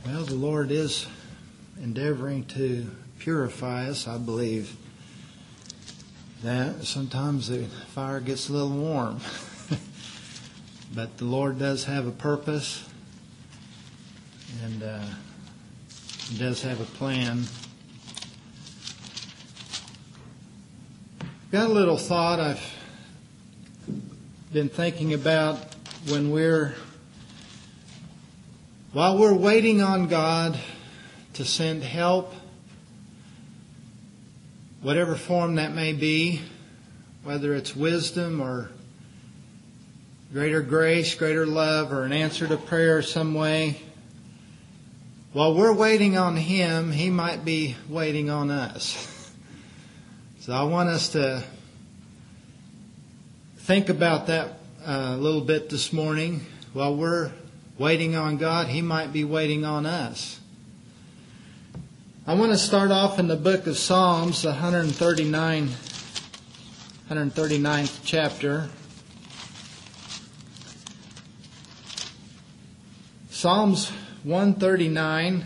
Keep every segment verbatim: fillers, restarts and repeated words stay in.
Well, the Lord is endeavoring to purify us. I believe that sometimes the fire gets a little warm. But the Lord does have a purpose, and uh, He does have a plan. Got a little thought I've been thinking about when we're, while we're waiting on God to send help, whatever form that may be, whether it's wisdom or greater grace, greater love, or an answer to prayer some way. While we're waiting on Him, He might be waiting on us. So I want us to think about that a little bit this morning. While we're waiting on God, He might be waiting on us. I want to start off in the book of Psalms, the one thirty-ninth chapter. Psalms one thirty-nine.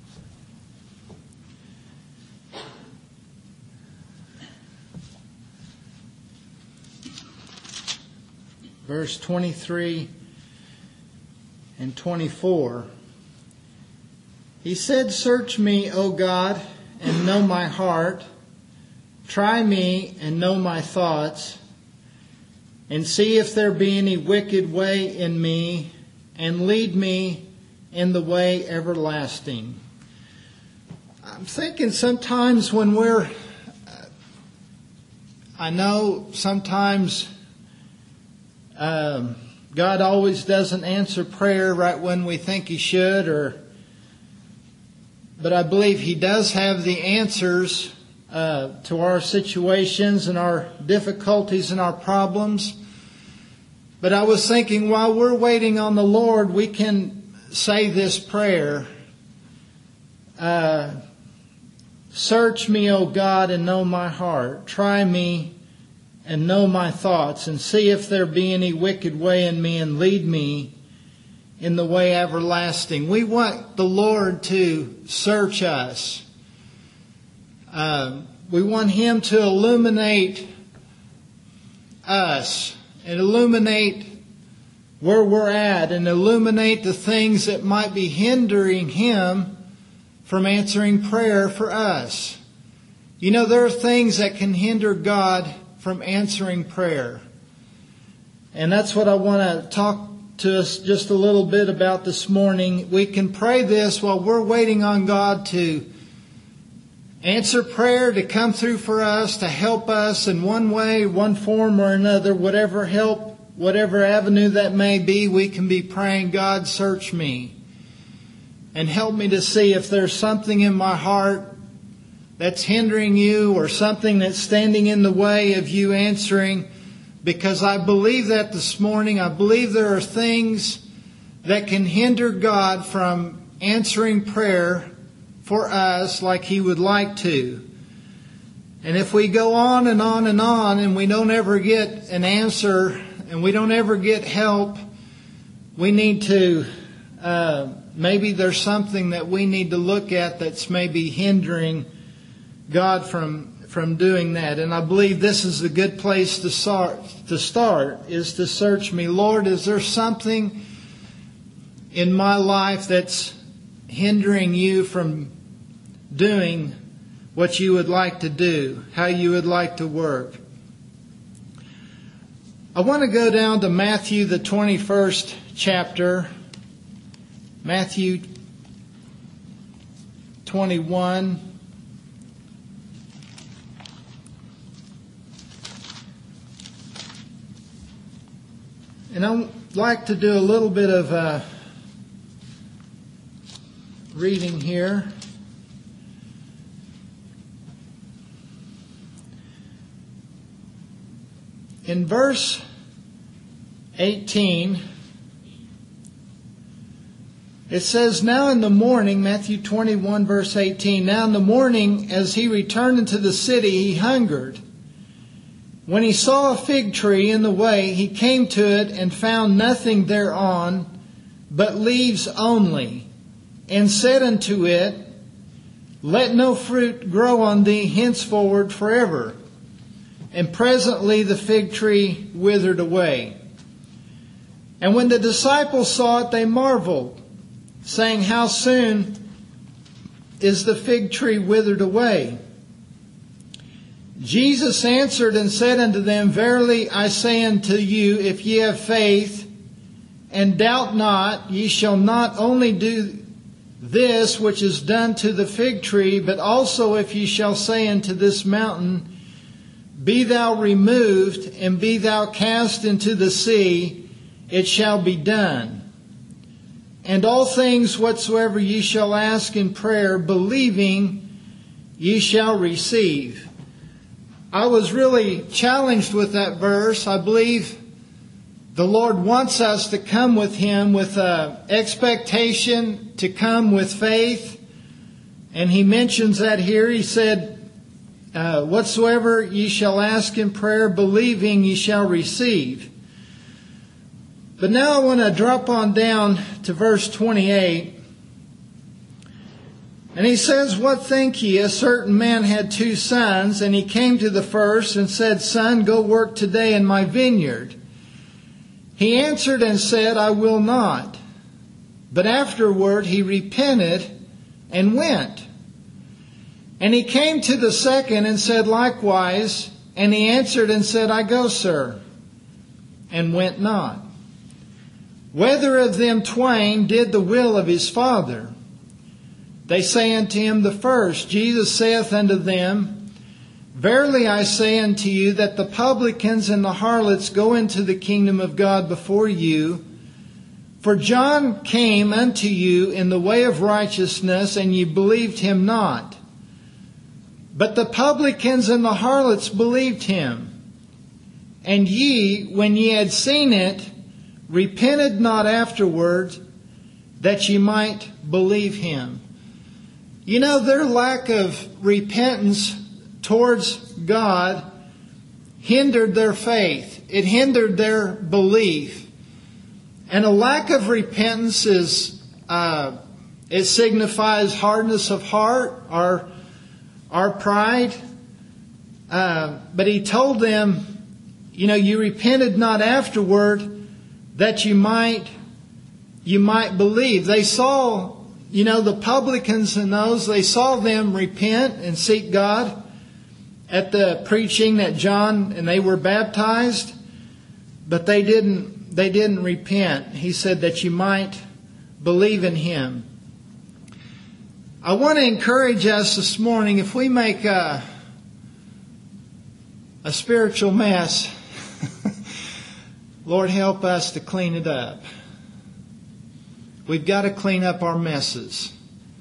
Verse twenty-three and twenty-four. He said, "Search me, O God, and know my heart. Try me and know my thoughts, and see if there be any wicked way in me, and lead me in the way everlasting." I'm thinking sometimes when we're, I know sometimes um, God always doesn't answer prayer right when we think He should, or, but I believe He does have the answers uh, to our situations and our difficulties and our problems. But I was thinking, while we're waiting on the Lord, we can say this prayer. Uh, Search me, O God, and know my heart. Try me and know my thoughts, and see if there be any wicked way in me, and lead me in the way everlasting. We want the Lord to search us. Uh, we want Him to illuminate us and illuminate where we're at, and illuminate the things that might be hindering Him from answering prayer for us. You know, there are things that can hinder God from answering prayer. And that's what I want to talk to us just a little bit about this morning. We can pray this while we're waiting on God to answer prayer, to come through for us, to help us in one way, one form or another, whatever help, whatever avenue that may be. We can be praying, God, search me and help me to see if there's something in my heart that's hindering you, or something that's standing in the way of you answering. Because I believe that this morning, I believe there are things that can hinder God from answering prayer for us like He would like to. And if we go on and on and on and we don't ever get an answer and we don't ever get help, we need to, uh, maybe there's something that we need to look at that's maybe hindering God from from doing that. And I believe this is a good place to start, to start, is to search me. Lord, is there something in my life that's hindering you from doing what you would like to do, how you would like to work? I want to go down to Matthew, the twenty-first chapter, Matthew twenty-one. And I'd like to do a little bit of uh, reading here. In verse eighteen, it says, "Now in the morning," Matthew twenty-one, verse eighteen, "Now in the morning, as he returned into the city, he hungered. When he saw a fig tree in the way, he came to it and found nothing thereon but leaves only, and said unto it, Let no fruit grow on thee henceforward forever. And presently the fig tree withered away. And when the disciples saw it, they marveled, saying, How soon is the fig tree withered away? Jesus answered and said unto them, Verily I say unto you, if ye have faith, and doubt not, ye shall not only do this which is done to the fig tree, but also if ye shall say unto this mountain, Be thou removed, and be thou cast into the sea, it shall be done. And all things whatsoever ye shall ask in prayer, believing, ye shall receive. I was really challenged with that verse. I believe the Lord wants us to come with Him with an expectation, to come with faith. And He mentions that here. He said, uh, whatsoever ye shall ask in prayer, believing, ye shall receive. But now I want to drop on down to verse twenty-eight. And he says, What think ye? A certain man had two sons, and he came to the first and said, Son, go work today in my vineyard. He answered and said, I will not. But afterward he repented and went. And he came to the second and said likewise, and he answered and said, I go, sir, and went not. Whether of them twain did the will of his father? They say unto him the first. Jesus saith unto them, Verily I say unto you that the publicans and the harlots go into the kingdom of God before you. For John came unto you in the way of righteousness, and ye believed him not. But the publicans and the harlots believed him. And ye, when ye had seen it, repented not afterward, that ye might believe him. You know, their lack of repentance towards God hindered their faith. It hindered their belief. And a lack of repentance is, uh, it signifies hardness of heart, our, our pride. Uh, but he told them, you know, you repented not afterward, that you might, you might believe. They saw, you know, the publicans and those, they saw them repent and seek God at the preaching that John, and they were baptized, but they didn't, they didn't repent. He said that you might believe in him. I want to encourage us this morning, if we make a, a spiritual mess, Lord, help us to clean it up. We've got to clean up our messes.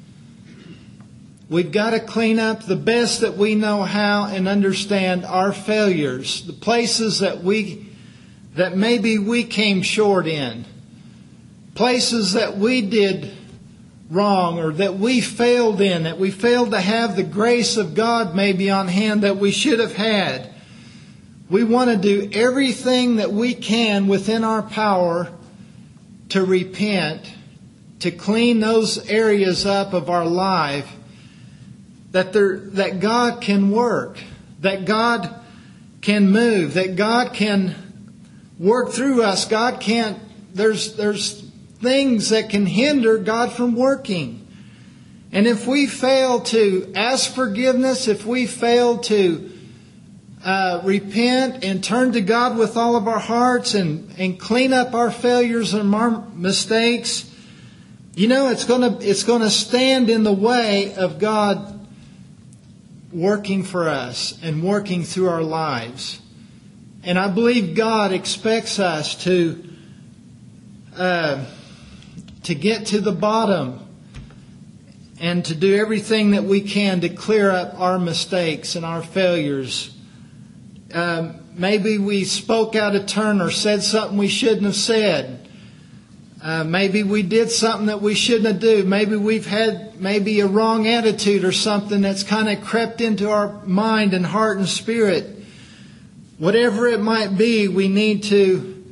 We've got to clean up the best that we know how and understand our failures, the places that we, that maybe we came short in, places that we did wrong or that we failed in, that we failed to have the grace of God maybe on hand that we should have had. We want to do everything that we can within our power to repent, to clean those areas up of our life that there, that God can work, that God can move, that God can work through us. God can't, there's, there's things that can hinder God from working. And if we fail to ask forgiveness, if we fail to Uh, repent and turn to God with all of our hearts and, and clean up our failures and our mistakes, you know, it's going to it's going to stand in the way of God working for us and working through our lives. And I believe God expects us to uh, to get to the bottom and to do everything that we can to clear up our mistakes and our failures. Um, maybe we spoke out of turn or said something we shouldn't have said. Uh, maybe we did something that we shouldn't have done. Maybe we've had maybe a wrong attitude or something that's kind of crept into our mind and heart and spirit. Whatever it might be, we need to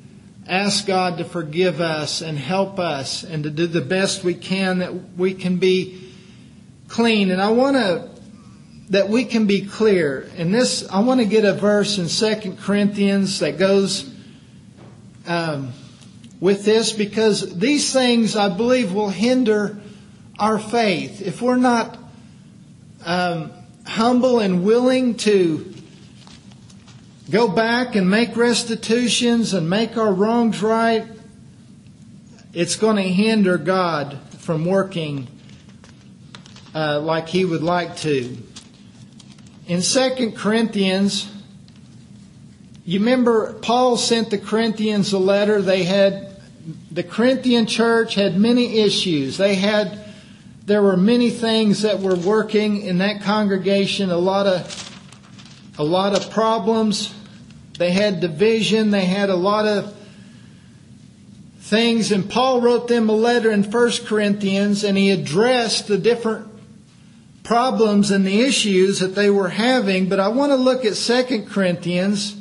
ask God to forgive us and help us and to do the best we can that we can be clean. And I want to, that we can be clear. And this, I want to get a verse in Second Corinthians that goes um, with this, because these things, I believe, will hinder our faith. If we're not um, humble and willing to go back and make restitutions and make our wrongs right, it's going to hinder God from working uh, like He would like to. In Second Corinthians, you remember Paul sent the Corinthians a letter. They had, the Corinthian church had many issues. They had, there were many things that were working in that congregation, a lot of A lot of problems. They had division. They had a lot of things. And Paul wrote them a letter in First Corinthians, and he addressed the different problems and the issues that they were having. But I want to look at Second Corinthians,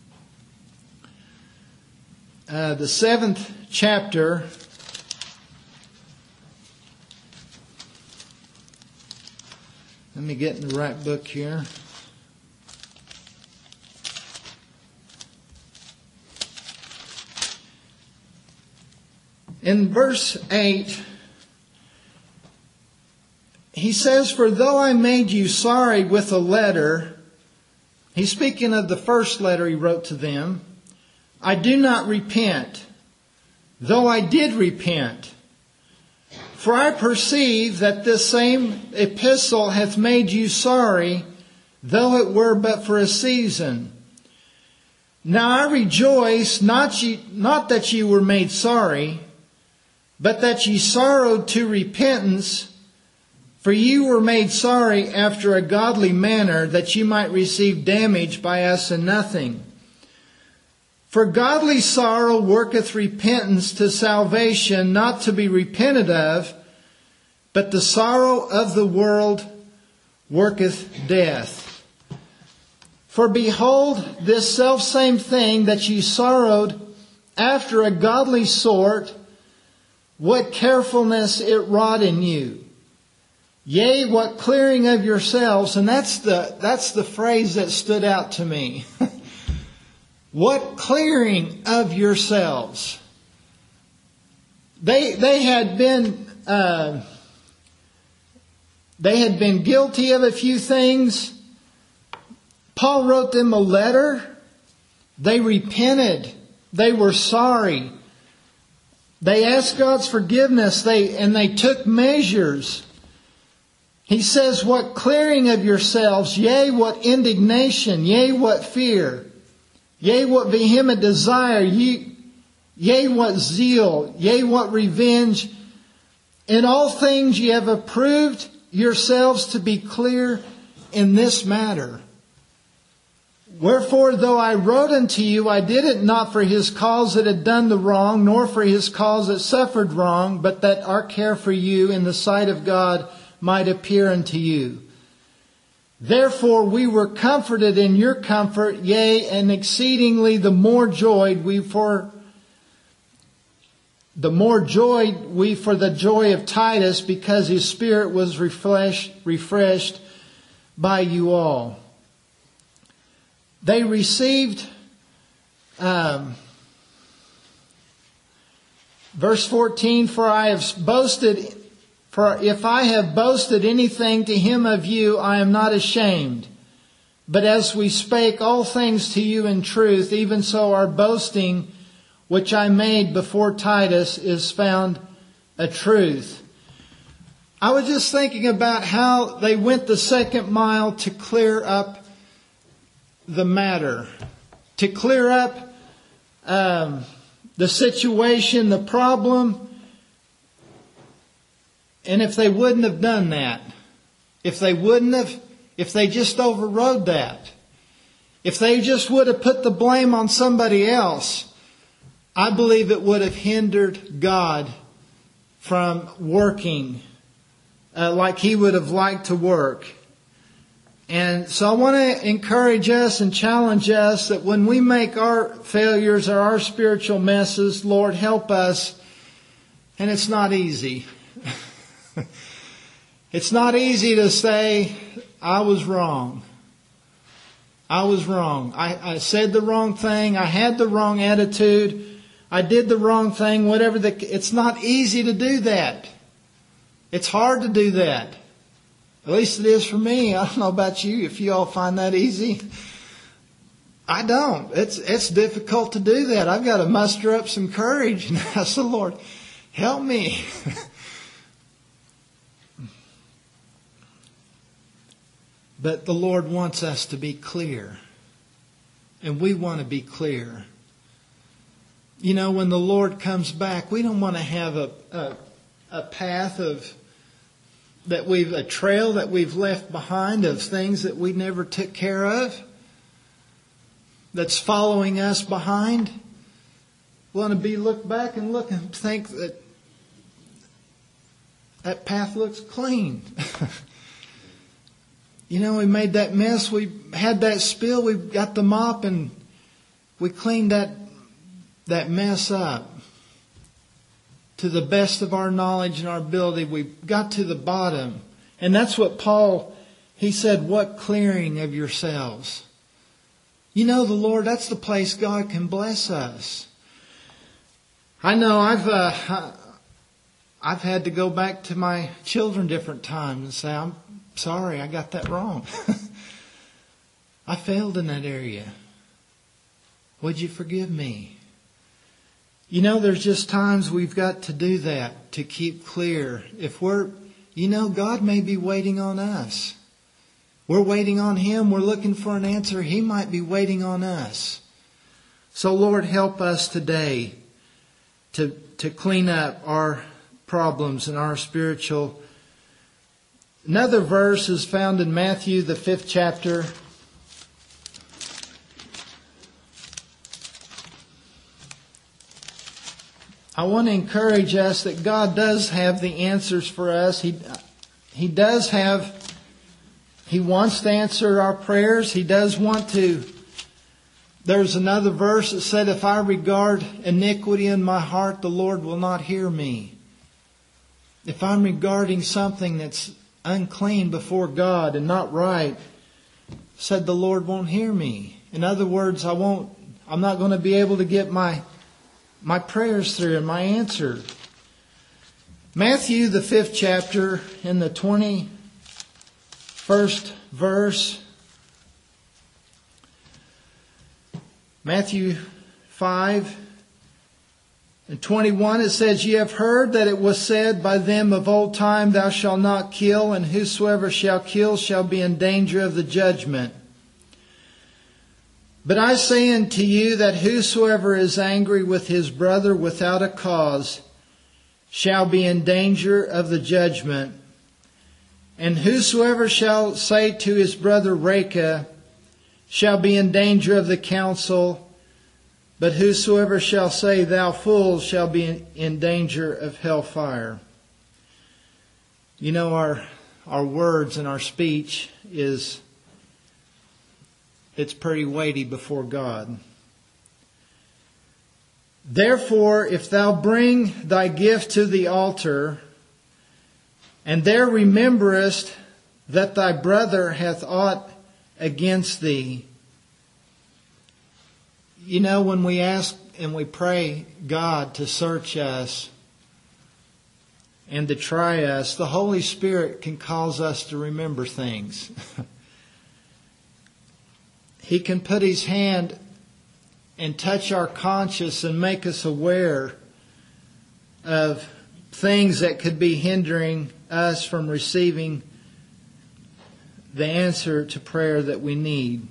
uh, the seventh chapter. Let me get in the right book here. In verse eight, he says, "For though I made you sorry with a letter," he's speaking of the first letter he wrote to them, "I do not repent, though I did repent. For I perceive that this same epistle hath made you sorry, though it were but for a season. Now I rejoice, not, ye, not that ye were made sorry, but that ye sorrowed to repentance. For ye were made sorry after a godly manner, that ye might receive damage by us in nothing. For godly sorrow worketh repentance to salvation, not to be repented of, but the sorrow of the world worketh death. For behold, this selfsame thing that ye sorrowed after a godly sort, what carefulness it wrought in you. Yea, what clearing of yourselves." And that's the, that's the phrase that stood out to me. What clearing of yourselves. They, they had been, uh, they had been guilty of a few things. Paul wrote them a letter. They repented. They were sorry. They asked God's forgiveness, they and they took measures. He says, "What clearing of yourselves, yea, what indignation, yea, what fear, yea, what vehement desire, ye, yea, what zeal, yea, what revenge. In all things ye have approved yourselves to be clear in this matter. Wherefore, though I wrote unto you, I did it not for his cause that had done the wrong, nor for his cause that suffered wrong, but that our care for you in the sight of God might appear unto you. Therefore we were comforted in your comfort, yea, and exceedingly the more joyed we for the more joyed we for the joy of Titus, because his spirit was refreshed, refreshed by you all." They received, um, verse fourteen, "For I have boasted, for if I have boasted anything to him of you, I am not ashamed. But as we spake all things to you in truth, even so our boasting, which I made before Titus, is found a truth." I was just thinking about how they went the second mile to clear up the matter, to clear up um, the situation, the problem. And if they wouldn't have done that, if they wouldn't have, if they just overrode that, if they just would have put the blame on somebody else, I believe it would have hindered God from working uh, like He would have liked to work. And so I want to encourage us and challenge us that when we make our failures or our spiritual messes, Lord, help us. And it's not easy. It's not easy to say, I was wrong. I was wrong. I, I said the wrong thing. I had the wrong attitude. I did the wrong thing, whatever. The, it's not easy to do that. It's hard to do that. At least it is for me. I don't know about you, if you all find that easy. I don't. It's it's difficult to do that. I've got to muster up some courage and ask the Lord, help me. But the Lord wants us to be clear. And we want to be clear. You know, when the Lord comes back, we don't want to have a a, a path of that we've a trail that we've left behind of things that we never took care of, that's following us behind. We want to be look back and look and think that that path looks clean. You know, we made that mess. We had that spill. We got the mop and we cleaned that that mess up. To the best of our knowledge and our ability, we got to the bottom. And that's what Paul, he said, what clearing of yourselves. You know, the Lord, that's the place God can bless us. I know I've uh, I've had to go back to my children different times and say, I'm sorry, I got that wrong. I failed in that area. Would you forgive me? You know, there's just times we've got to do that to keep clear. If we're, you know, God may be waiting on us. We're waiting on Him. We're looking for an answer. He might be waiting on us. So, Lord, help us today to, to clean up our problems and our spiritual. Another verse is found in Matthew, the fifth chapter. I want to encourage us that God does have the answers for us. He, He does have, He wants to answer our prayers. He does want to. There's another verse that said, if I regard iniquity in my heart, the Lord will not hear me. If I'm regarding something that's unclean before God and not right, said the Lord won't hear me. In other words, I won't, I'm not going to be able to get my My prayers through and my answer. Matthew, the fifth chapter, in the twenty-first verse. Matthew five and twenty-one, it says, Ye have heard that it was said by them of old time, Thou shalt not kill, and whosoever shall kill shall be in danger of the judgment. But I say unto you that whosoever is angry with his brother without a cause shall be in danger of the judgment. And whosoever shall say to his brother, Raca, shall be in danger of the council. But whosoever shall say, Thou fool, shall be in danger of hellfire. You know, our, our words and our speech is... it's pretty weighty before God. Therefore, if thou bring thy gift to the altar, and there rememberest that thy brother hath aught against thee. You know, when we ask and we pray God to search us and to try us, the Holy Spirit can cause us to remember things. He can put His hand and touch our conscience and make us aware of things that could be hindering us from receiving the answer to prayer that we need.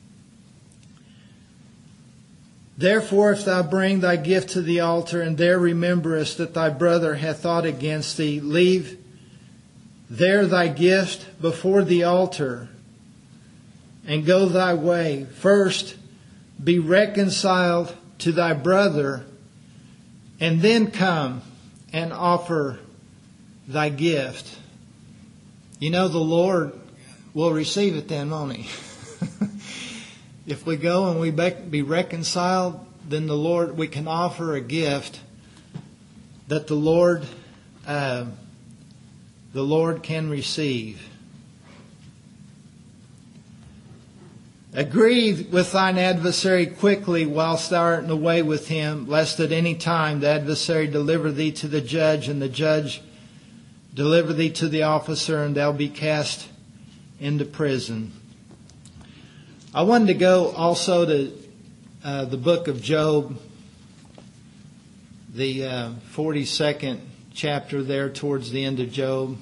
Therefore, if thou bring thy gift to the altar, and there rememberest that thy brother hath aught against thee, leave there thy gift before the altar, and go thy way. First, be reconciled to thy brother, and then come and offer thy gift. You know, the Lord we'll receive it then, won't He? If we go and we be reconciled, then the Lord, we can offer a gift that the Lord, uh, the Lord can receive. Agree with thine adversary quickly whilst thou art in the way with him, lest at any time the adversary deliver thee to the judge, and the judge deliver thee to the officer, and thou be cast into prison. I wanted to go also to uh, the book of Job, the uh, forty-second chapter there towards the end of Job.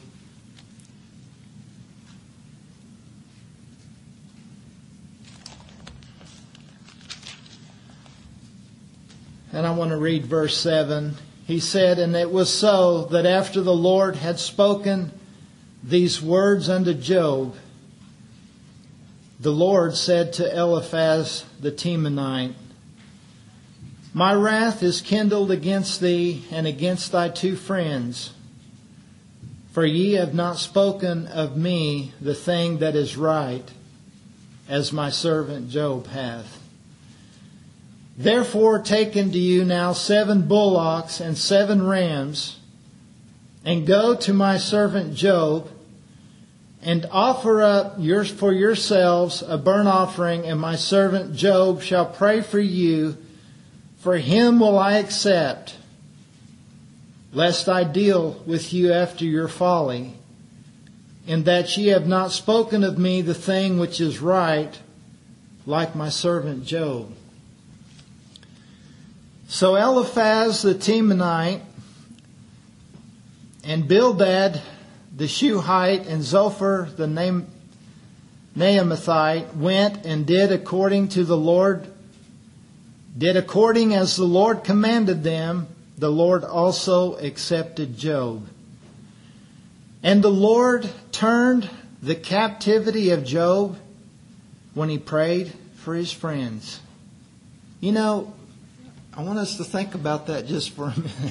And I want to read verse seven. He said, "And it was so that after the Lord had spoken these words unto Job, the Lord said to Eliphaz the Temanite, My wrath is kindled against thee and against thy two friends, for ye have not spoken of me the thing that is right, as my servant Job hath. Therefore take unto you now seven bullocks and seven rams, and go to my servant Job, and offer up yours for yourselves a burnt offering, and my servant Job shall pray for you. For him will I accept, lest I deal with you after your folly, in that ye have not spoken of me the thing which is right, like my servant Job." So Eliphaz the Temanite, and Bildad the Shuhite, and Zophar the Naamathite went and did according to the Lord, did according as the Lord commanded them. The Lord also accepted Job. And the Lord turned the captivity of Job when he prayed for his friends. You know, I want us to think about that just for a minute.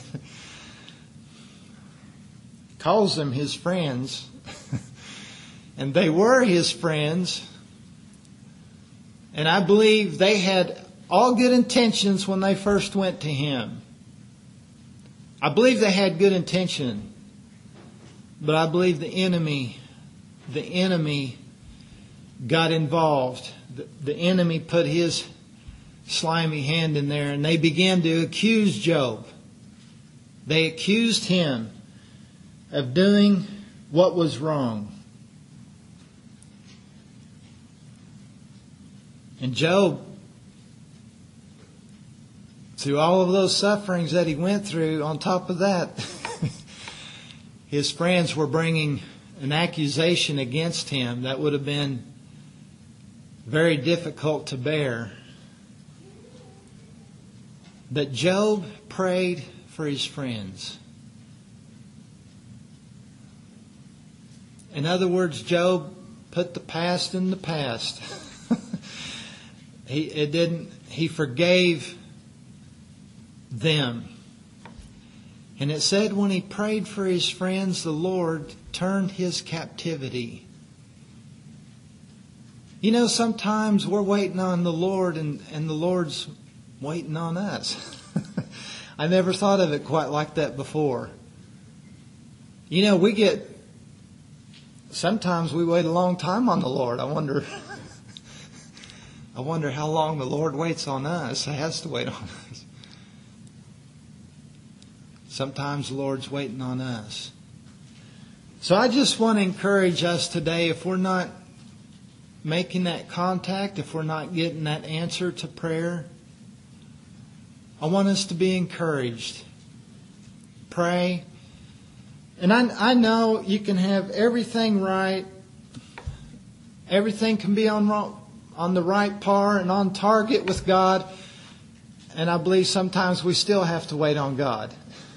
Calls them his friends. And they were his friends. And I believe they had all good intentions when they first went to him. I believe they had good intention. But I believe the enemy, the enemy got involved. The, the enemy put his slimy hand in there, and they began to accuse Job. They accused him of doing what was wrong. And Job, through all of those sufferings that he went through, on top of that, his friends were bringing an accusation against him that would have been very difficult to bear. But Job prayed for his friends. In other words, Job put the past in the past. he it didn't. He forgave them. And it said when he prayed for his friends, the Lord turned his captivity. You know, sometimes we're waiting on the Lord, and, and the Lord's waiting on us. I never thought of it quite like that before. You know, we get, sometimes we wait a long time on the Lord. I wonder, I wonder how long the Lord waits on us. He has to wait on us. Sometimes the Lord's waiting on us. So I just want to encourage us today, if we're not making that contact, if we're not getting that answer to prayer, I want us to be encouraged. Pray. And I, I know you can have everything right. Everything can be on, on the right par and on target with God. And I believe sometimes we still have to wait on God.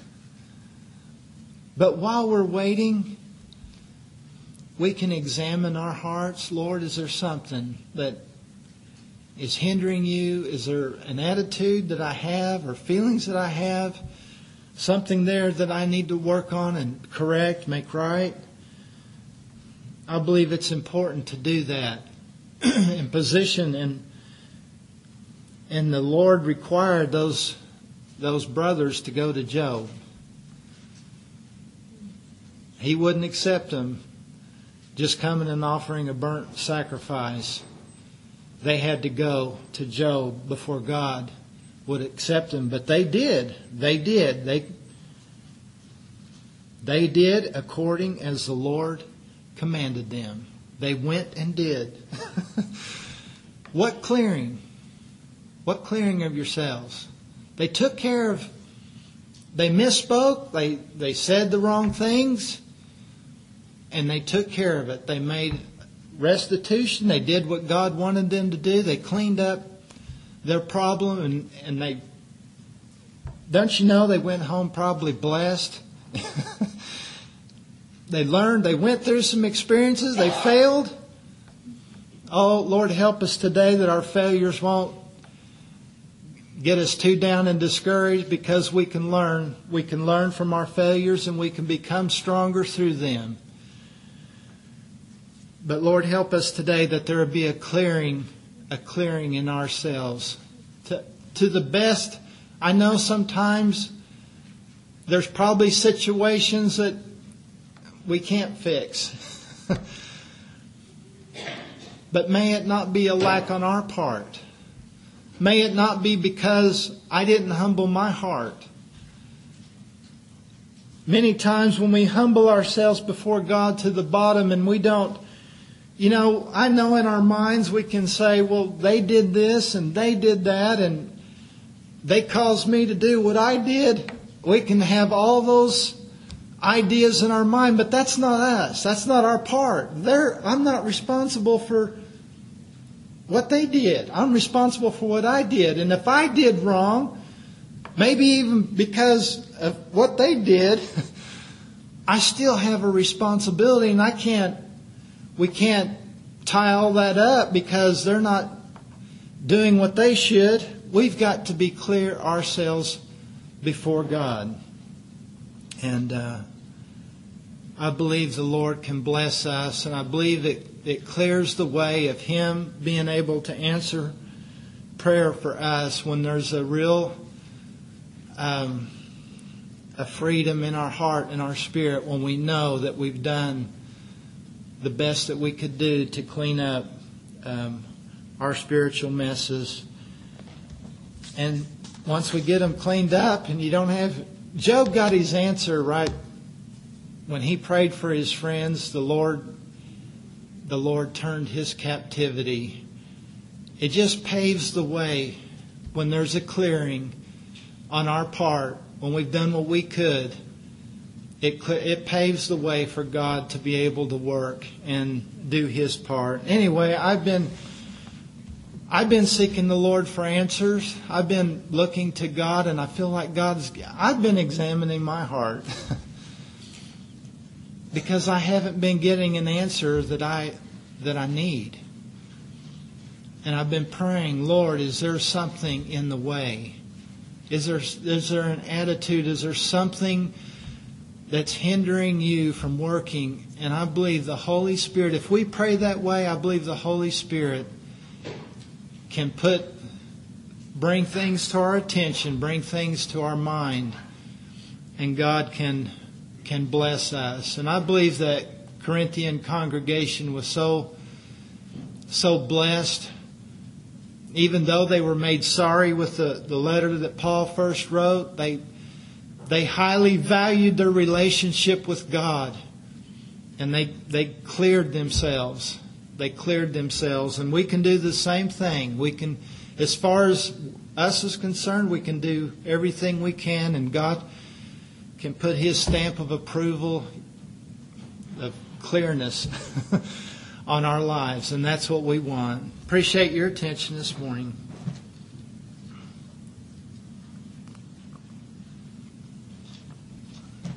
But while we're waiting, we can examine our hearts. Lord, is there something that is hindering you? Is there an attitude that I have or feelings that I have? Something there that I need to work on and correct, make right? I believe it's important to do that in position, and and the Lord required those those brothers to go to Job. He wouldn't accept them just coming and offering a burnt sacrifice. They had to go to Job before God would accept them. But they did. They did. They They did according as the Lord commanded them. They went and did. What clearing? What clearing of yourselves? They took care of, they misspoke, they, they said the wrong things, and they took care of it. They made restitution. They did what God wanted them to do. They cleaned up their problem, and, and they, don't you know, they went home probably blessed. They learned, they went through some experiences, they failed. Oh, Lord, help us today that our failures won't get us too down and discouraged, because we can learn. We can learn from our failures, and we can become stronger through them. But Lord, help us today that there would be a clearing, a clearing in ourselves. To, to the best, I know sometimes there's probably situations that we can't fix. But may it not be a lack on our part. May it not be because I didn't humble my heart. Many times when we humble ourselves before God to the bottom and we don't, you know, I know in our minds we can say, well, they did this and they did that and they caused me to do what I did. We can have all those ideas in our mind, but that's not us. That's not our part. They're, I'm not responsible for what they did. I'm responsible for what I did. And if I did wrong, maybe even because of what they did, I still have a responsibility, and I can't, we can't tie all that up because they're not doing what they should. We've got to be clear ourselves before God. And uh, I believe the Lord can bless us, and I believe it, it clears the way of Him being able to answer prayer for us when there's a real um, a freedom in our heart and our spirit, when we know that we've done the best that we could do to clean up um, our spiritual messes. And once we get them cleaned up, and you don't have... Job got his answer right when he prayed for his friends. The Lord, the Lord turned his captivity. It just paves the way when there's a clearing on our part, when we've done what we could. It it paves the way for God to be able to work and do His part. Anyway, I've been I've been seeking the Lord for answers. I've been looking to God, and I feel like God's... I've been examining my heart because I haven't been getting an answer that I that I need. And I've been praying, Lord, is there something in the way? Is there is there an attitude? Is there something that's hindering you from working? And I believe the Holy Spirit, if we pray that way, I believe the Holy Spirit can put, bring things to our attention, bring things to our mind, and God can can bless us. And I believe that Corinthian congregation was so so blessed, even though they were made sorry with the, the letter that Paul first wrote. They they highly valued their relationship with God, and they they cleared themselves. They cleared themselves, and we can do the same thing. We can, as far as us is concerned, we can do everything we can, and God can put His stamp of approval, of clearness on our lives, and that's what we want. Appreciate your attention this morning.